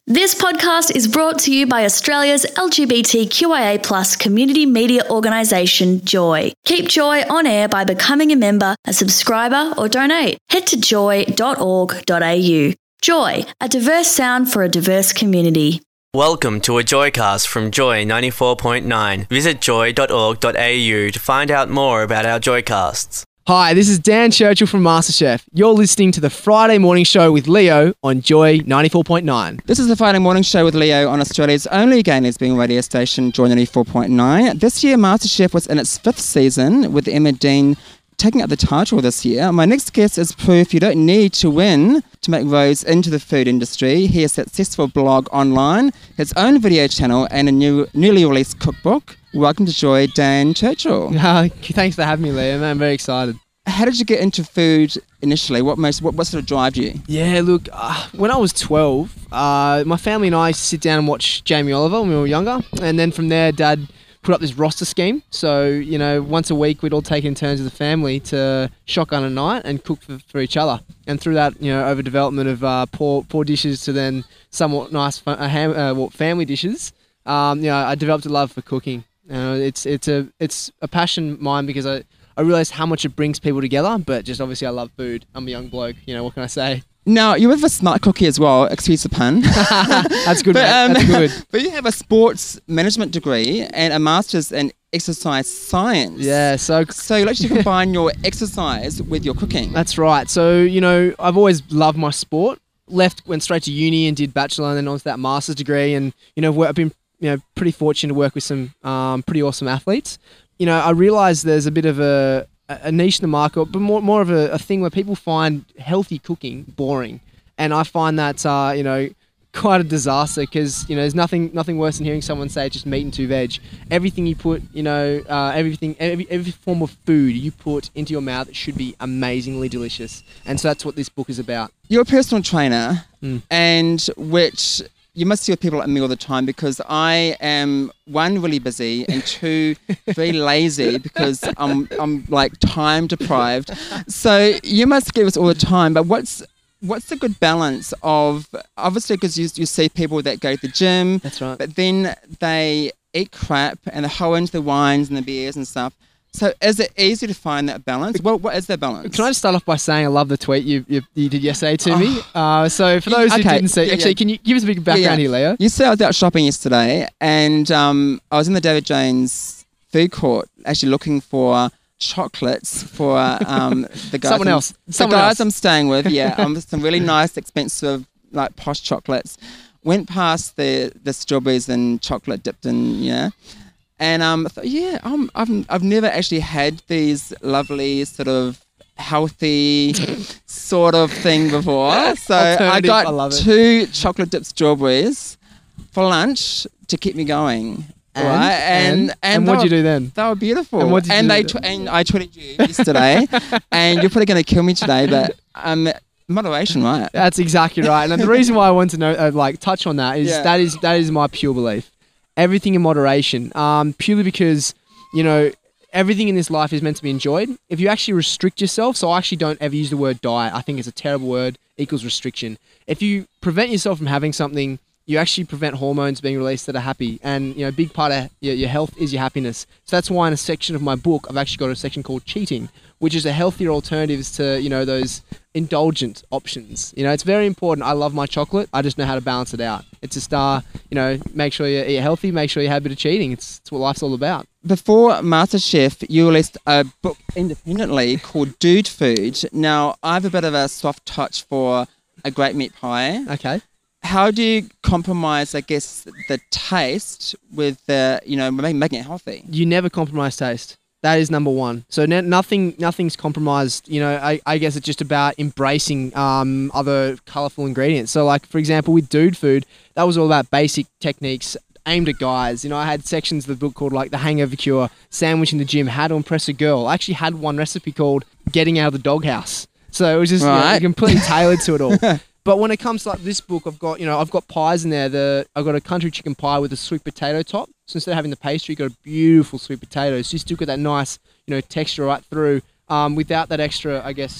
This podcast is brought to you by Australia's LGBTQIA+ community media organisation, Joy. Keep Joy on air by becoming a member, a subscriber, or donate. Head to joy.org.au. Joy, a diverse sound for a diverse community. Welcome to a Joycast from Joy 94.9. Visit joy.org.au to find out more about our Joycasts. Hi, this is Dan Churchill from MasterChef. You're listening to the Friday Morning Show with Leo on Joy 94.9. This is the Friday Morning Show with Leo on Australia's only gay lesbian radio station, Joy 94.9. This year, MasterChef was in its 5th season, with Emma Dean taking up the title this year. My next guest is proof you don't need to win to make roads into the food industry. He has a successful blog online, his own video channel, and a newly released cookbook. Welcome to Joy, Dan Churchill. Thanks for having me, Leo. I'm very excited. How did you get into food initially? What sort of drive you? Yeah, look, when I was 12, my family and I used to sit down and watch Jamie Oliver when we were younger. And then from there, Dad put up this roster scheme. So, once a week, we'd all take in turns as a family to shotgun a night and cook for each other. And through that, over development of poor dishes to then somewhat nice family dishes, I developed a love for cooking. It's a passion of mine because I realised how much it brings people together, but just obviously I love food. I'm a young bloke, what can I say? Now, you're with a smart cookie as well, excuse the pun. That's good, That's good. But you have a sports management degree and a master's in exercise science. Yeah, so you actually combine your exercise with your cooking. That's right. So, I've always loved my sport. Went straight to uni and did bachelor and then on to that master's degree. And, I've been pretty fortunate to work with some pretty awesome athletes. I realise there's a bit of a niche in the market, but more of a thing where people find healthy cooking boring. And I find that, quite a disaster because, there's nothing worse than hearing someone say it's just meat and 2 veg. Everything you put, every form of food you put into your mouth should be amazingly delicious. And so that's what this book is about. You're a personal trainer, and which you must see with people like me all the time because I am, 1, really busy, and 2, very lazy because I'm like time deprived. So you must get this all the time. But what's the good balance of, obviously because you see people that go to the gym. That's right. But then they eat crap and they hoe into the wines and the beers and stuff. So is it easy to find that balance? What is that balance? Can I just start off by saying I love the tweet you did yesterday to me? So for those who didn't see, can you give us a big background here, Leo? You said I was out shopping yesterday and I was in the David Jones food court actually looking for chocolates for the guys. Someone else I'm staying with, some really nice, expensive, like posh chocolates. Went past the strawberries and chocolate dipped in, And I thought, I've never actually had these lovely sort of healthy sort of thing before. So I got 2 chocolate dipped strawberries for lunch to keep me going. And what did you do then? They were beautiful. And what did you do? And I tweeted you yesterday, and you're probably going to kill me today, but moderation, right? That's exactly right. And the reason why I want to know, touch on that is that is my pure belief. Everything in moderation, purely because, everything in this life is meant to be enjoyed. If you actually restrict yourself, so I actually don't ever use the word diet. I think it's a terrible word, equals restriction. If you prevent yourself from having something, you actually prevent hormones being released that are happy. And, a big part of your health is your happiness. So that's why in a section of my book, I've actually got a section called cheating, which is a healthier alternatives to, those indulgent options. It's very important. I love my chocolate. I just know how to balance it out. It's just, make sure you eat healthy, make sure you have a bit of cheating. It's what life's all about. Before MasterChef, you released a book independently called Dude Food. Now, I have a bit of a soft touch for a great meat pie. Okay. How do you compromise, I guess, the taste with making it healthy? You never compromise taste. That is number one. So nothing's compromised. I guess it's just about embracing other colourful ingredients. So like, for example, with Dude Food, that was all about basic techniques aimed at guys. I had sections of the book called like The Hangover Cure, Sandwich in the Gym, How to Impress a Girl. I actually had one recipe called Getting Out of the Doghouse. So it was just completely tailored to it all. But when it comes to like this book, I've got pies in there. I've got a country chicken pie with a sweet potato top. So instead of having the pastry, you've got a beautiful sweet potato. So you still get that nice, texture right through, without that extra, I guess,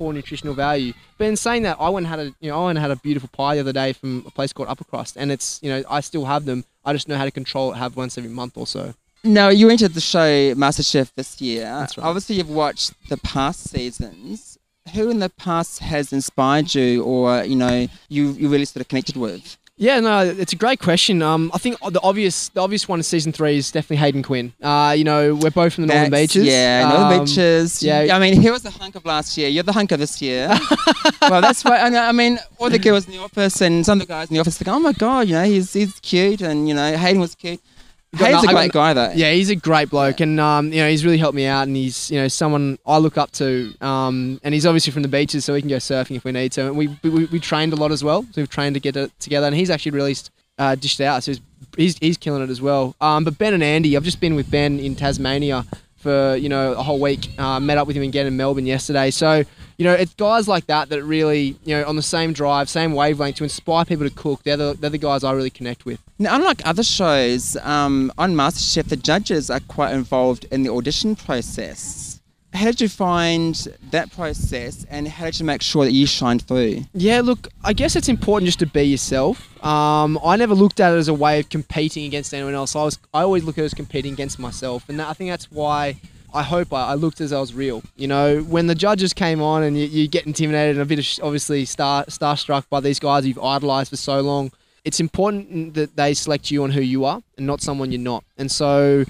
poor nutritional value. But in saying that, I went and had a beautiful pie the other day from a place called Upper Crust, and it's, I still have them. I just know how to control it, have once every month or so. Now, you entered the show MasterChef this year. That's right. Obviously, you've watched the past seasons. Who in the past has inspired you, or you really sort of connected with? Yeah, no, it's a great question. I think the obvious one in season 3 is definitely Hayden Quinn. We're both from the Northern Beaches. Yeah, Northern Beaches. Yeah, I mean, he was the hunk of last year. You're the hunk of this year. Well, that's why. I mean, all the girls in the office and some of the guys in the office think, oh my god, he's cute, and Hayden was cute. Hayden's a great guy, though. Yeah, he's a great bloke, and he's really helped me out, and he's someone I look up to. And he's obviously from the beaches, so we can go surfing if we need to. And we trained a lot as well, so we've trained to get it together. And he's actually released Dished Out, so he's killing it as well. But Ben and Andy, I've just been with Ben in Tasmania for a whole week. Met up with him again in Melbourne yesterday. So it's guys like that really on the same drive, same wavelength to inspire people to cook. They're the guys I really connect with. Now, unlike other shows, on MasterChef, the judges are quite involved in the audition process. How did you find that process, and how did you make sure that you shined through? Yeah, look, I guess it's important just to be yourself. I never looked at it as a way of competing against anyone else. I always look at it as competing against myself, and I think that's why I hope I looked as I was real. When the judges came on and you get intimidated and a bit of obviously starstruck by these guys you've idolised for so long, it's important that they select you on who you are and not someone you're not. And so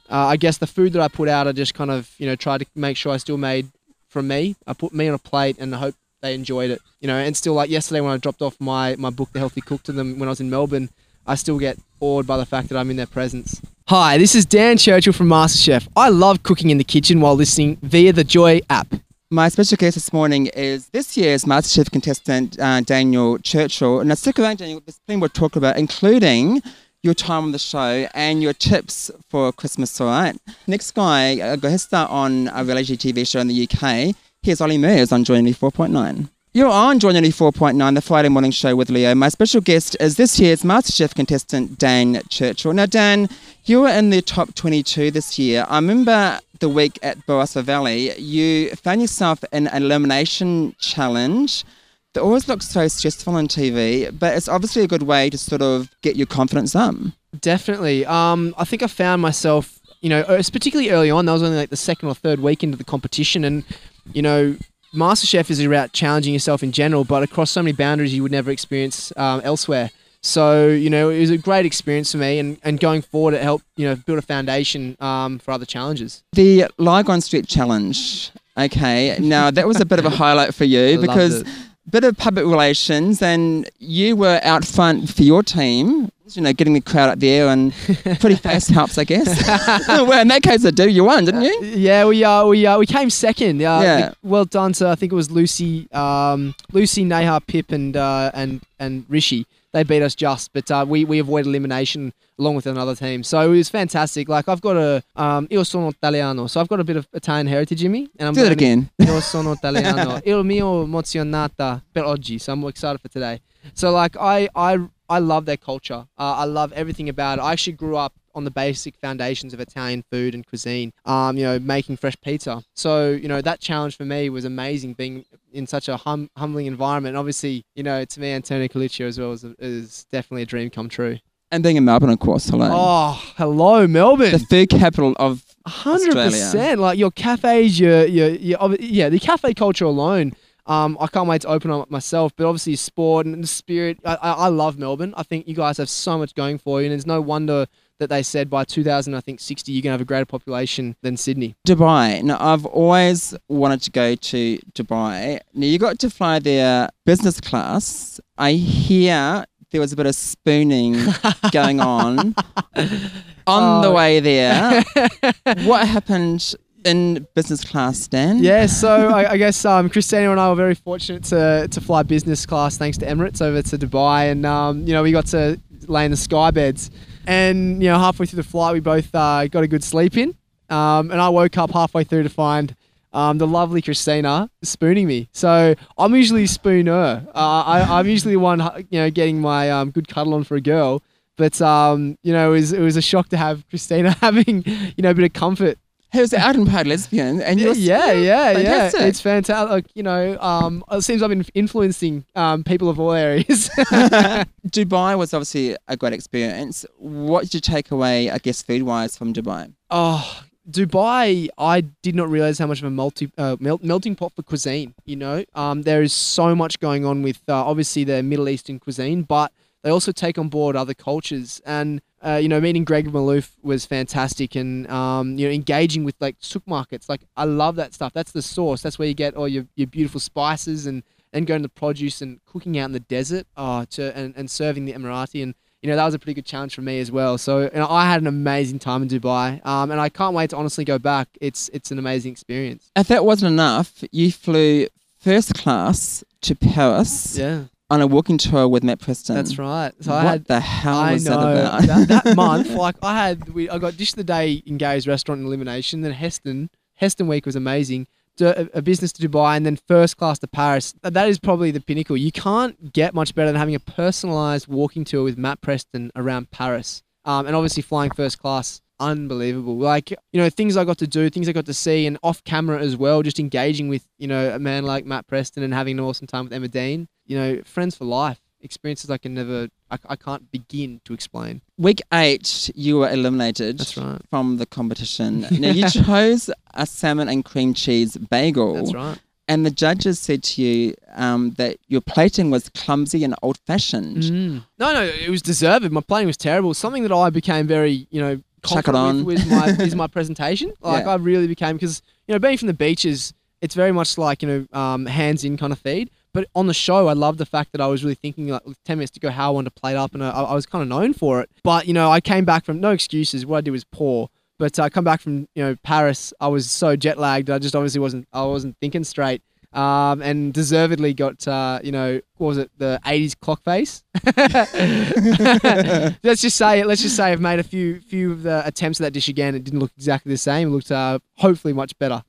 I guess the food that I put out, I just kind of, tried to make sure I still made from me. I put me on a plate and I hope they enjoyed it. And still, like yesterday when I dropped off my book, The Healthy Cook, to them when I was in Melbourne, I still get awed by the fact that I'm in their presence. Hi, this is Dan Churchill from MasterChef. I love cooking in the kitchen while listening via the Joy app. My special guest this morning is this year's MasterChef contestant, Daniel Churchill. Now, stick around, Daniel. There's plenty more to talk about, including your time on the show and your tips for Christmas, all right? Next guy got his start on a reality TV show in the UK. Here's Ollie Murs on Joy 94.9. You're on Joy 94.9, the Friday morning show with Leo. My special guest is this year's MasterChef contestant, Dan Churchill. Now, Dan, you were in the top 22 this year. I remember the week at Barossa Valley, you found yourself in an elimination challenge that always looks so stressful on TV, but it's obviously a good way to sort of get your confidence up. Definitely. I think I found myself, it's particularly early on. That was only like the second or third week into the competition, and, MasterChef is about challenging yourself in general, but across so many boundaries you would never experience elsewhere. So, it was a great experience for me, and going forward it helped, build a foundation for other challenges. The Lygon Street Challenge, okay, now that was a bit of a highlight for you because bit of public relations, and you were out front for your team, getting the crowd up there, and pretty fast helps, I guess. Well, in that case, you won, didn't you? Yeah, we came second. Yeah. Well done to, I think it was Lucy, Neha, Pip, and Rishi. They beat us just, but we avoided elimination along with another team. So it was fantastic. Like, I've got io sono italiano, so I've got a bit of Italian heritage in me. And I'm Do it again. Io sono italiano. Il mio emozionata per oggi. So I'm excited for today. So like, I love their culture. I love everything about it. I actually grew up on the basic foundations of Italian food and cuisine, making fresh pizza. So, that challenge for me was amazing, being in such a humbling environment. And obviously, to me, Antonio Colicchio as well is definitely a dream come true. And being in Melbourne, of course. Hello. Oh, hello, Melbourne. The food capital of 100%. Australia. Like your cafes, the cafe culture alone. I can't wait to open up myself, but obviously sport and the spirit. I love Melbourne. I think you guys have so much going for you, and there's no wonder that they said by 2060 you're going to have a greater population than Sydney. Dubai. Now, I've always wanted to go to Dubai. Now, you got to fly there business class. I hear there was a bit of spooning going on the way there. What happened in business class, Dan? Yeah, so I guess Christina and I were very fortunate to fly business class thanks to Emirates over to Dubai, and we got to lay in the sky beds, and halfway through the flight we both got a good sleep in, and I woke up halfway through to find the lovely Christina spooning me. So I'm usually a spooner. I'm usually the one getting my good cuddle on for a girl, but it was a shock to have Christina having a bit of comfort He was out and proud lesbian, and you're fantastic. It's fantastic. Like, it seems I've been influencing people of all areas. Dubai was obviously a great experience. What did you take away, I guess, food-wise from Dubai? Oh, Dubai, I did not realize how much of a melting pot for cuisine. There is so much going on with obviously the Middle Eastern cuisine, but they also take on board other cultures. And meeting Greg Malouf was fantastic, and engaging with like souk markets. Like, I love that stuff. That's the source. That's where you get all your beautiful spices, and going to the produce and cooking out in the desert and serving the Emirati. And that was a pretty good challenge for me as well. So I had an amazing time in Dubai, and I can't wait to honestly go back. It's an amazing experience. If that wasn't enough, you flew first class to Paris. Yeah. On a walking tour with Matt Preston. That's right. So what the hell was that about? that month, I got Dish of the Day in Gary's restaurant in Elimination. Then Heston Week was amazing. A business to Dubai, and then first class to Paris. That is probably the pinnacle. You can't get much better than having a personalised walking tour with Matt Preston around Paris. And obviously flying first class, unbelievable. Like, things I got to do, things I got to see, and off camera as well, just engaging with, a man like Matt Preston and having an awesome time with Emma Dean. Friends for life. Experiences I can't begin to explain. Week 8, you were eliminated. That's right. From the competition. Now, you chose a salmon and cream cheese bagel. That's right. And the judges said to you that your plating was clumsy and old-fashioned. No, it was deserved. My plating was terrible. Something that I became very, confident with is my presentation. I really became, because, being from the beaches, it's very much like, hands-in kind of feed. But on the show, I loved the fact that I was really thinking, like, 10 minutes to go, how I wanted to plate up, and I was kind of known for it. But, I came back from, no excuses, what I did was poor. But I come back from, Paris, I was so jet lagged, I just obviously wasn't thinking straight. And deservedly got, what was it, the 80s clock face? Let's just say I've made a few of the attempts at that dish again. It didn't look exactly the same. It looked hopefully much better.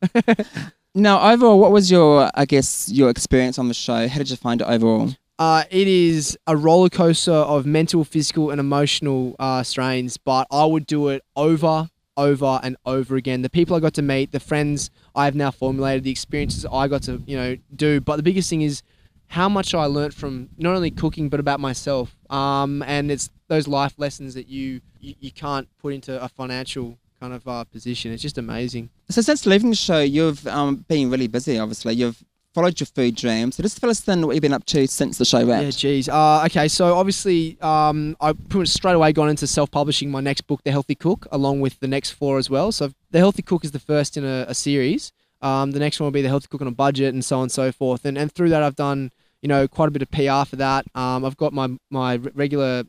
Now, overall, what was your experience on the show? How did you find it overall? It is a roller coaster of mental, physical, and emotional strains, but I would do it over and over again. The people I got to meet, the friends I have now formulated, the experiences I got to do. But the biggest thing is how much I learned from not only cooking but about myself. And it's those life lessons that you can't put into a financial kind of position. It's just amazing. So since leaving the show, you've been really busy, obviously. You've followed your food dream. So just fill us in what you've been up to since the show wrapped. Yeah, geez. Okay, so obviously I pretty much straight away gone into self-publishing my next book, The Healthy Cook, along with the next 4 as well. So The Healthy Cook is the first in a series. The next one will be The Healthy Cook on a Budget, and so on and so forth. And through that I've done quite a bit of PR for that. I've got my regular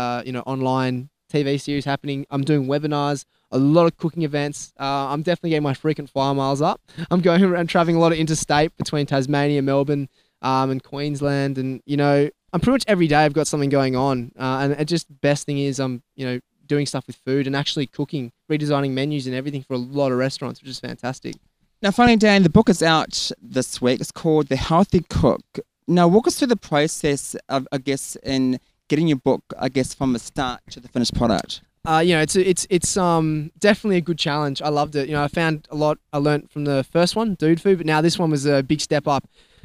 online TV series happening. I'm doing webinars, a lot of cooking events. I'm definitely getting my frequent flyer miles up. I'm going around traveling a lot of interstate between Tasmania, Melbourne, and Queensland. And, I'm pretty much every day I've got something going on. And it just best thing is I'm, doing stuff with food and actually cooking, redesigning menus and everything for a lot of restaurants, which is fantastic. Now, finally, Dan, the book is out this week. It's called The Healthy Cook. Now, walk us through the process of, in getting your book, from the start to the finished product. It's definitely a good challenge. I loved it. I found a lot I learned from the first one, Dude Food, but now this one was a big step up.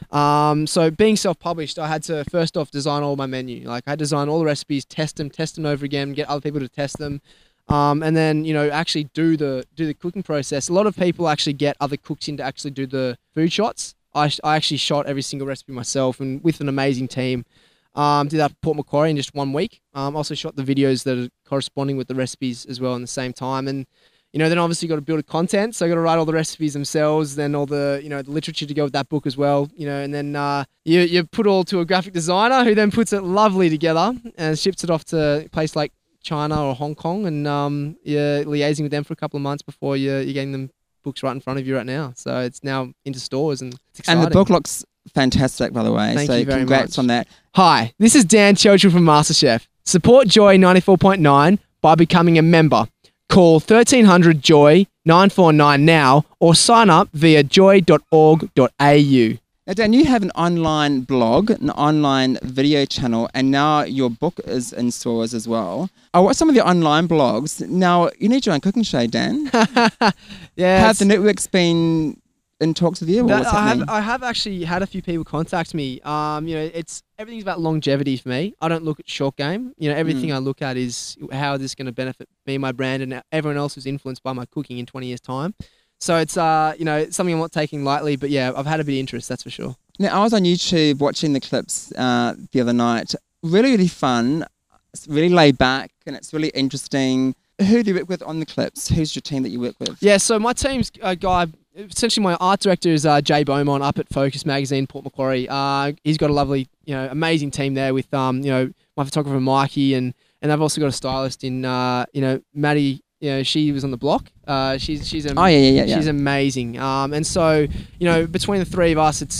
So being self-published, I had to first off design all my menu. Like, I had to design all the recipes, test them over again, get other people to test them. And then, actually do the cooking process. A lot of people actually get other cooks in to actually do the food shots. I actually shot every single recipe myself, and with an amazing team. Did that for Port Macquarie in just 1 week. Also shot the videos that are corresponding with the recipes as well in the same time. And, then obviously got to build a content. So I got to write all the recipes themselves, then all the, the literature to go with that book as well. And then you put all to a graphic designer who then puts it lovely together and ships it off to a place like China or Hong Kong. And you're liaising with them for a couple of months before you're getting them books right in front of you right now. So it's now into stores and it's exciting. And the book looks fantastic, by the way. Thank you very congrats much on that. Hi, this is Dan Churchill from MasterChef. Support Joy 94.9 by becoming a member. Call 1300 Joy 949 now or sign up via joy.org.au. Now, Dan, you have an online blog, an online video channel, and now your book is in stores as well. I watched some of your online blogs. Now, you need your own cooking show, Dan. Yeah. Have the networks been in talks with you? I have actually had a few people contact me. Everything's about longevity for me. I don't look at short game. Everything I look at is how this is going to benefit me, my brand, and everyone else who's influenced by my cooking in 20 years' time. So it's something I'm not taking lightly, but yeah, I've had a bit of interest, that's for sure. Now, I was on YouTube watching the clips the other night. Really, really fun. It's really laid back and it's really interesting. Who do you work with on the clips? Who's your team that you work with? Yeah, so my team's a guy. Essentially, my art director is Jay Beaumont up at Focus Magazine, Port Macquarie. He's got a lovely, amazing team there with, my photographer Mikey, and I've also got a stylist in, Maddie. She was on the block. She's amazing. And so, between the three of us, it's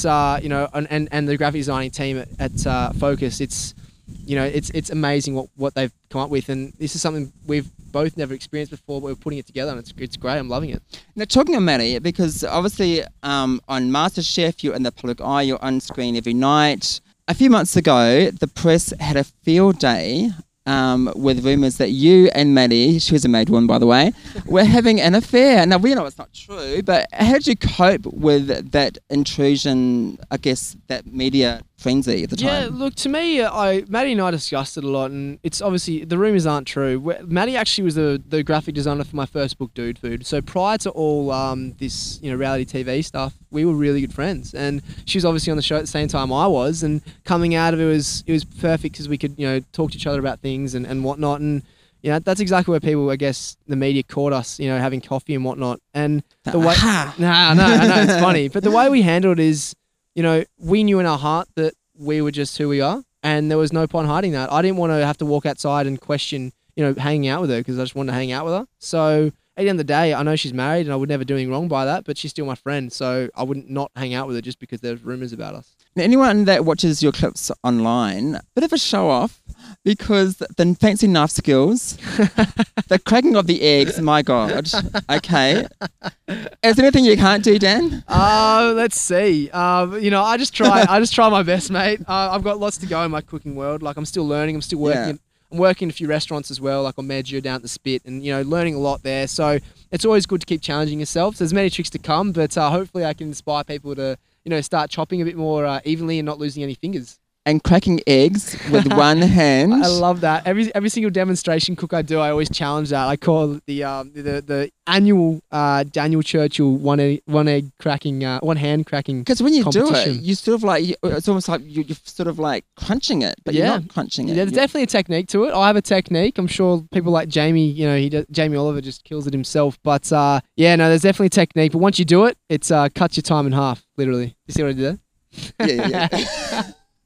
and the graphic designing team at Focus, it's amazing what they've come up with, and this is something we've both never experienced before, but we're putting it together, and it's great. I'm loving it. Now, talking of Maddie, because obviously on MasterChef, you're in the public eye, you're on screen every night. A few months ago, the press had a field day with rumours that you and Maddie, she was a maid woman by the way, were having an affair. Now, we know it's not true, but how did you cope with that intrusion, I guess, that media frenzy at the time? Yeah, look, to me, Maddie and I discussed it a lot, and it's obviously, the rumours aren't true. Maddie actually was the graphic designer for my first book, Dude Food. So prior to all this, reality TV stuff, we were really good friends, and she was obviously on the show at the same time I was, and coming out of it was perfect because we could, talk to each other about things and whatnot, and that's exactly where people, I guess, the media caught us, having coffee and whatnot, and the way, I know, it's funny, but the way we handled it is, we knew in our heart that we were just who we are, and there was no point hiding that. I didn't want to have to walk outside and question, hanging out with her, because I just wanted to hang out with her. So at the end of the day, I know she's married and I would never do anything wrong by that, but she's still my friend, so I wouldn't not hang out with her just because there's rumours about us. Now, anyone that watches your clips online, bit of a show off, because the fancy knife skills, the cracking of the eggs, my God. Okay. Is there anything you can't do, Dan? Let's see. I just try my best, mate. I've got lots to go in my cooking world. Like, I'm still learning. I'm still working. Yeah. I'm working in a few restaurants as well, like on Medjugorje down at the Spit, and learning a lot there. So it's always good to keep challenging yourself. So there's many tricks to come, but hopefully I can inspire people to start chopping a bit more evenly and not losing any fingers. And cracking eggs with one hand. I love that. Every single demonstration cook I do, I always challenge that. I call it the annual Daniel Churchill one hand cracking. Because when you do it, you sort of like, it's almost like you're sort of like crunching it, but you're not crunching it. Yeah, there's definitely a technique to it. I have a technique. I'm sure people like Jamie, Jamie Oliver just kills it himself. But there's definitely a technique. But once you do it, it's cuts your time in half, literally. You see what I did there? Yeah.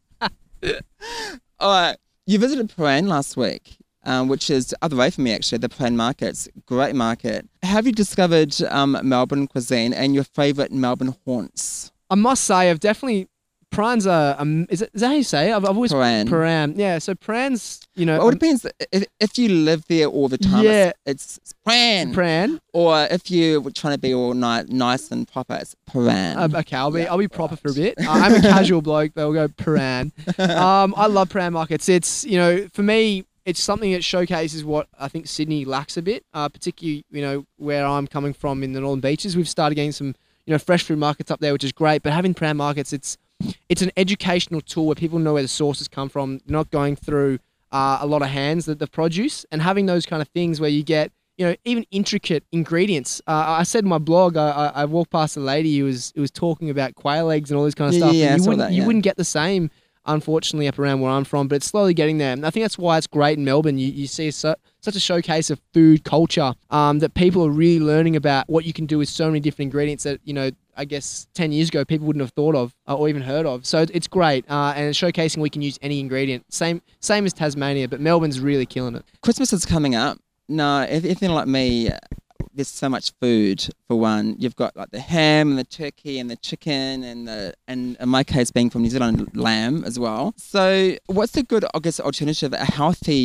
All right. You visited Prahran last week, which is the other way for me, actually, the Prahran market's great market. Have you discovered Melbourne cuisine and your favourite Melbourne haunts? I must say, I've definitely... Prahran's is that how you say it? I've always... Prahran. Yeah, so Prahran's, Well, it depends. If you live there all the time, it's Prahran. Prahran. Or if you're trying to be all nice and proper, it's Prahran. Okay, I'll be proper for a bit. I'm a casual bloke, but we'll go Prahran. I love Prahran markets. It's, for me, it's something that showcases what I think Sydney lacks a bit, particularly, where I'm coming from in the Northern Beaches. We've started getting some, fresh food markets up there, which is great, but having Prahran markets, it's an educational tool where people know where the sources come from. They're not going through a lot of hands, the produce, and having those kind of things where you get, even intricate ingredients. I said in my blog, I walked past a lady who was talking about quail eggs and all this kind of stuff. Yeah, and you wouldn't get the same, unfortunately, up around where I'm from, but it's slowly getting there. And I think that's why it's great in Melbourne. You see such a showcase of food culture that people are really learning about what you can do with so many different ingredients that, I guess 10 years ago people wouldn't have thought of or even heard of. So it's great, and it's showcasing we can use any ingredient. Same as Tasmania, but Melbourne's really killing it. Christmas is coming up. Now, if you're like me, there's so much food. For one, you've got like the ham and the turkey and the chicken and in my case being from New Zealand, lamb as well. So what's a good, I guess, alternative, a healthy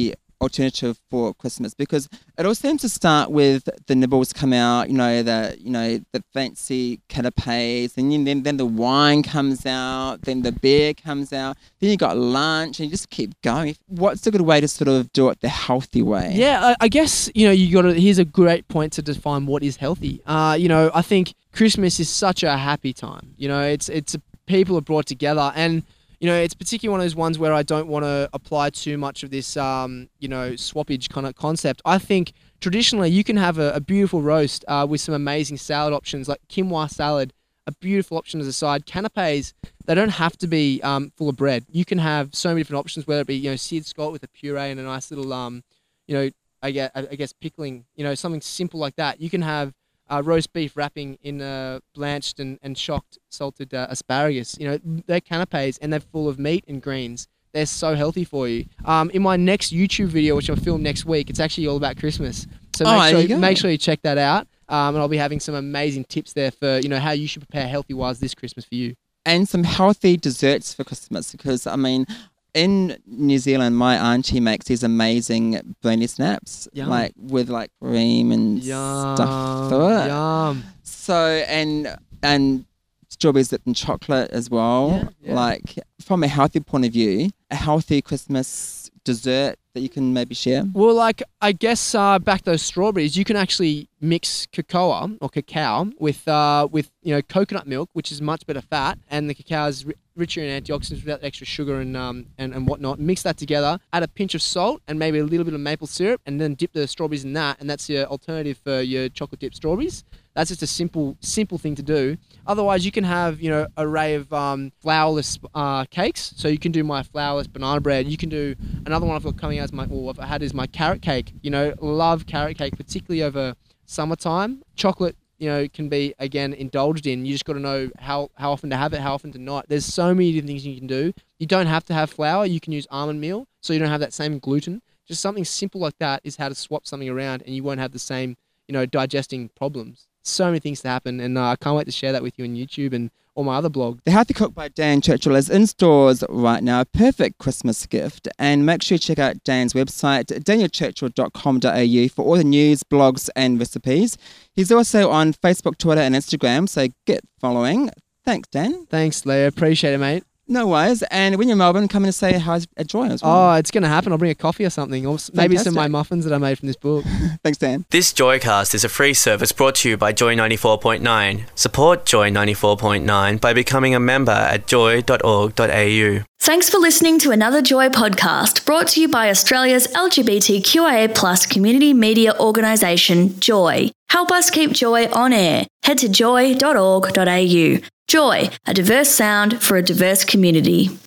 alternative for Christmas, because it all seems to start with the nibbles come out, the fancy canapes, and then the wine comes out, then the beer comes out, then you got lunch, and you just keep going. What's a good way to sort of do it the healthy way? Yeah, I guess here's a great point to define what is healthy. I think Christmas is such a happy time. It's people are brought together, and it's particularly one of those ones where I don't want to apply too much of this, swappage kind of concept. I think traditionally you can have a beautiful roast with some amazing salad options like quinoa salad, a beautiful option as a side. Canapes, they don't have to be full of bread. You can have so many different options, whether it be seared scallop with a puree and a nice little, I guess pickling, something simple like that. You can have roast beef wrapping in blanched and shocked salted asparagus. They're canapes and they're full of meat and greens. They're so healthy for you. In my next YouTube video, which I'll film next week, it's actually all about Christmas. So make sure you check that out. And I'll be having some amazing tips there for how you should prepare healthy-wise this Christmas for you. And some healthy desserts for Christmas, because in New Zealand, my auntie makes these amazing brandy snaps, with cream and stuff to it. Yum. So and strawberries dipped in chocolate as well. Yeah. From a healthy point of view, a healthy Christmas dessert that you can maybe share. Well, I guess back those strawberries, you can actually mix cacao with coconut milk, which is much better fat, and the cacao is richer in antioxidants without extra sugar and whatnot. Mix that together, add a pinch of salt and maybe a little bit of maple syrup, and then dip the strawberries in that, and that's your alternative for your chocolate dipped strawberries. That's just a simple thing to do. Otherwise, you can have an array of flourless cakes. So you can do my flourless banana bread. You can do another one I've got coming out is my carrot cake. Love carrot cake, particularly over summertime. Chocolate, can be again indulged in. You just got to know how often to have it, how often to not. There's so many different things you can do. You don't have to have flour. You can use almond meal, so you don't have that same gluten. Just something simple like that is how to swap something around, and you won't have the same digesting problems. So many things to happen, and I can't wait to share that with you on YouTube and all my other blogs. The Healthy Cook by Dan Churchill is in stores right now. A perfect Christmas gift. And make sure you check out Dan's website, danielchurchill.com.au, for all the news, blogs and recipes. He's also on Facebook, Twitter and Instagram, so get following. Thanks, Dan. Thanks, Leah. Appreciate it, mate. No worries. And when you're in Melbourne, come in and say hi at Joy as well. Oh, it's going to happen. I'll bring a coffee or something. Or maybe some of my muffins that I made from this book. Thanks, Dan. This Joycast is a free service brought to you by Joy 94.9. Support Joy 94.9 by becoming a member at joy.org.au. Thanks for listening to another Joy podcast brought to you by Australia's LGBTQIA+ community media organisation, Joy. Help us keep Joy on air. Head to joy.org.au. Joy, a diverse sound for a diverse community.